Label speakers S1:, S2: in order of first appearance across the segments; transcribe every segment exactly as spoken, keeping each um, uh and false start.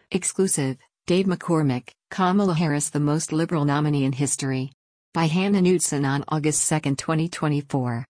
S1: Exclusive, Dave McCormick, Kamala Harris the most liberal nominee in history. By Hannah Knudsen on August second, twenty twenty-four.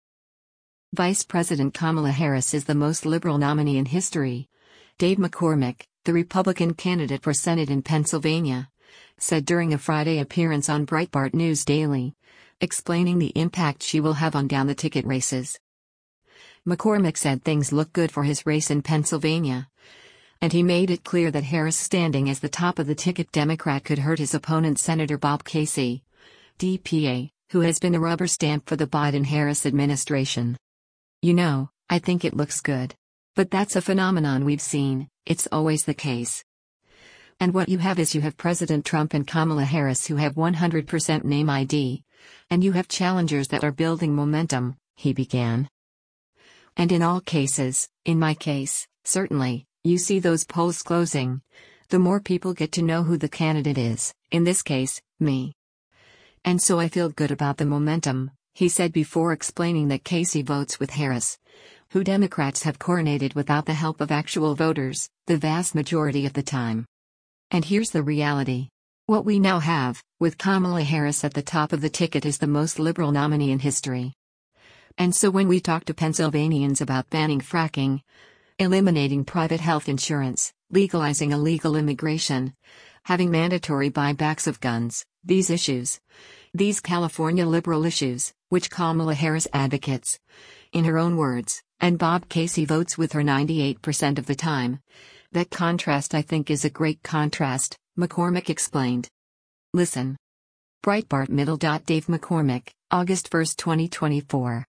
S1: Vice President Kamala Harris is the most liberal nominee in history. Dave McCormick, the Republican candidate for Senate in Pennsylvania, said during a Friday appearance on Breitbart News Daily, explaining the impact she will have on down-the-ticket races. McCormick said things look good for his race in Pennsylvania, and he made it clear that Harris standing as the top-of-the-ticket Democrat could hurt his opponent Senator Bob Casey, D P A, who has been a rubber stamp for the Biden-Harris administration. You know, I think it looks good. But that's a phenomenon we've seen, it's always the case. And what you have is you have President Trump and Kamala Harris who have one hundred percent name I D. And you have challengers that are building momentum, he began. And in all cases, in my case, certainly, you see those polls closing. The more people get to know who the candidate is, in this case, me. And so I feel good about the momentum, he said before explaining that Casey votes with Harris, who Democrats have coronated without the help of actual voters, the vast majority of the time. And here's the reality. What we now have, with Kamala Harris at the top of the ticket, is the most liberal nominee in history. And so when we talk to Pennsylvanians about banning fracking, eliminating private health insurance, legalizing illegal immigration, having mandatory buybacks of guns, these issues, these California liberal issues, which Kamala Harris advocates, in her own words, and Bob Casey votes with her ninety-eight percent of the time, that contrast I think is a great contrast, McCormick explained. Listen. Breitbart Middle. Dave McCormick, August first, twenty twenty-four.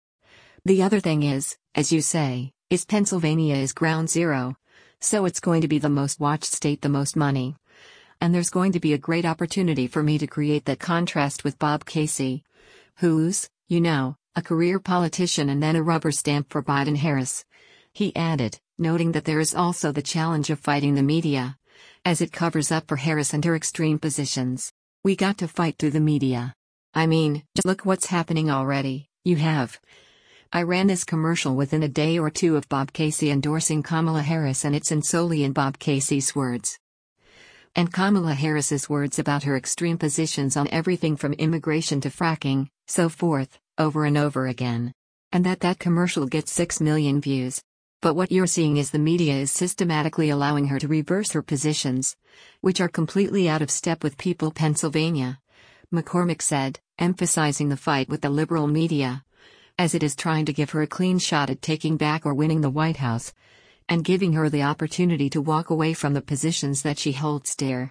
S1: The other thing is, as you say, is Pennsylvania is ground zero, so it's going to be the most watched state, the most money. And there's going to be a great opportunity for me to create that contrast with Bob Casey, who's, you know, a career politician and then a rubber stamp for Biden-Harris. He added, noting that there is also the challenge of fighting the media, as it covers up for Harris and her extreme positions. We got to fight through the media. I mean, just look what's happening already. You have. I ran this commercial within a day or two of Bob Casey endorsing Kamala Harris, and it's in solely in Bob Casey's words. And Kamala Harris's words about her extreme positions on everything from immigration to fracking, so forth, over and over again. And that that commercial gets six million views. But what you're seeing is the media is systematically allowing her to reverse her positions, which are completely out of step with People Pennsylvania, McCormick said, emphasizing the fight with the liberal media, as it is trying to give her a clean shot at taking back or winning the White House, and giving her the opportunity to walk away from the positions that she holds dear.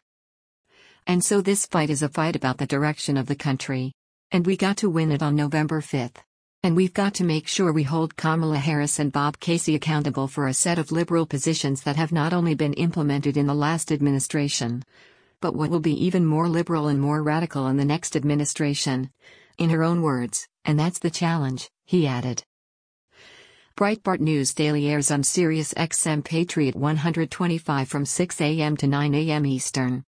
S1: And so this fight is a fight about the direction of the country. And we got to win it on November fifth. And we've got to make sure we hold Kamala Harris and Bob Casey accountable for a set of liberal positions that have not only been implemented in the last administration, but what will be even more liberal and more radical in the next administration. In her own words, and that's the challenge, he added. Breitbart News Daily airs on Sirius X M Patriot one twenty-five from six a m to nine a m Eastern.